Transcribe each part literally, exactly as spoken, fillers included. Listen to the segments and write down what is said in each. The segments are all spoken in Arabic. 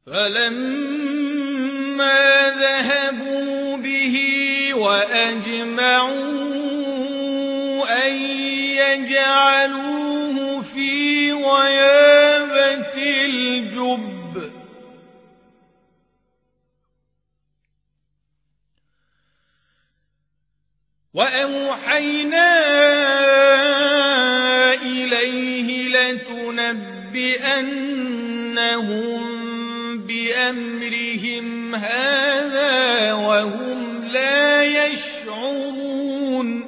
فلما ذهبوا به وأجمعوا أن يجعلوه في غيابة الجب وأوحينا إليه لتنبئنهم بأمرهم هذا وهم لا يشعرون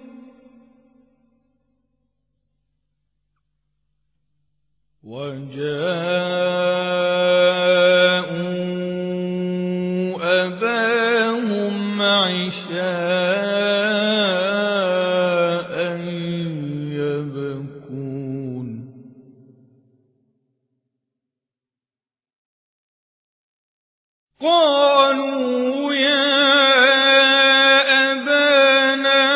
وجاءوا أباهم عشاء يبكون قالوا يا أبانا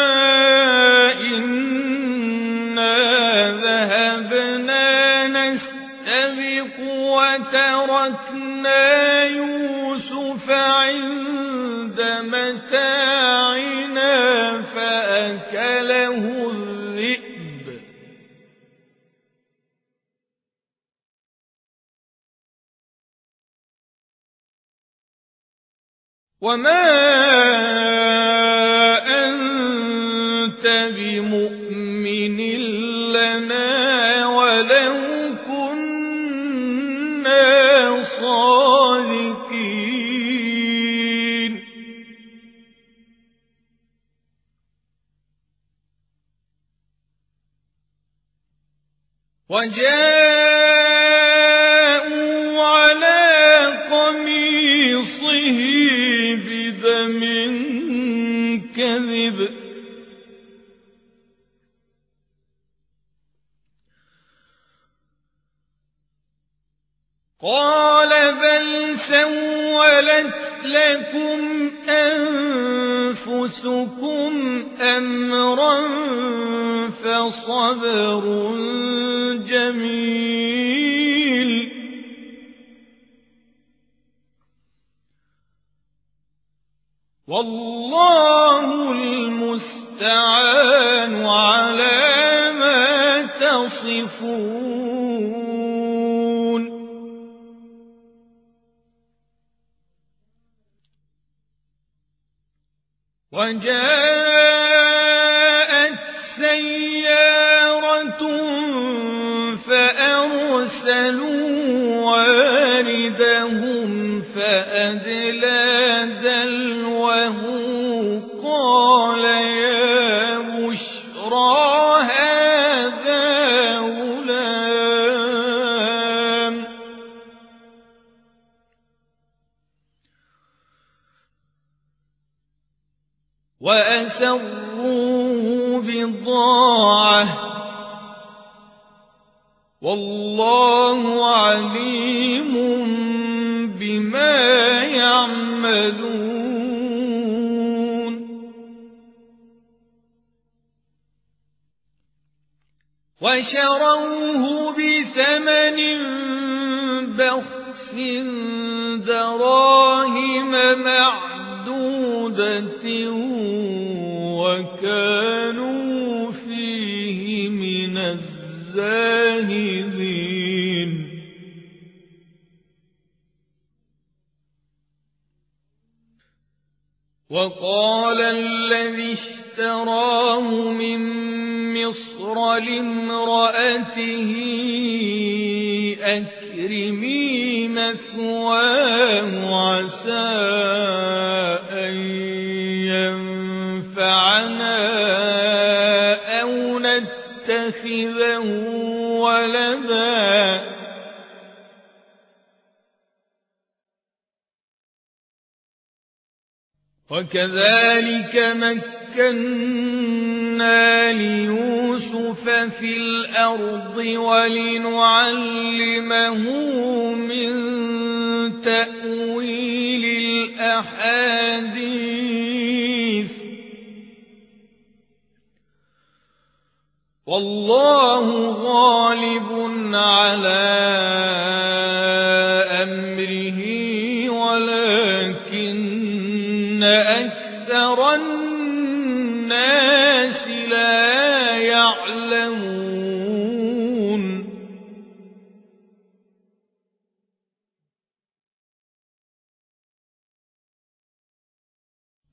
إنا ذهبنا نستبق وتركنا يوسف عند متاعنا فأكله الذئب وما أنت بمؤمن لنا ولو كنا صادقين وجاءوا على قميصه بدم كذب قال بل سولت لكم أنفسكم أمرا فصبر جميل والله المستعان على ما تصفون وجاءت سيارة فأرسلوا واردهم فأدلى دلوه قال يا بشرى هذا غلام وأسروه بضاعة والله عليم بما يعملون وشروه بثمن بخس دراهم معدودة وكانوا فيه من الزاهدين وقال الذي اشتراه من مصر لامرأته أكرمي مثواه عسى أن ينفعنا أو نتخذه ولدا وكذلك مكنا ليوسف في الأرض ولنعلمه من تأويل الأحاديث والله غالب على أمره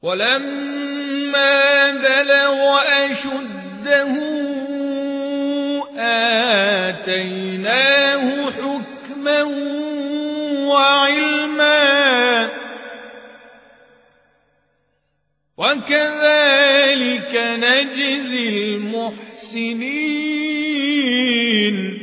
ولما بلغ أشده آتيناه حكما وعلما وكذلك نجزي المحسنين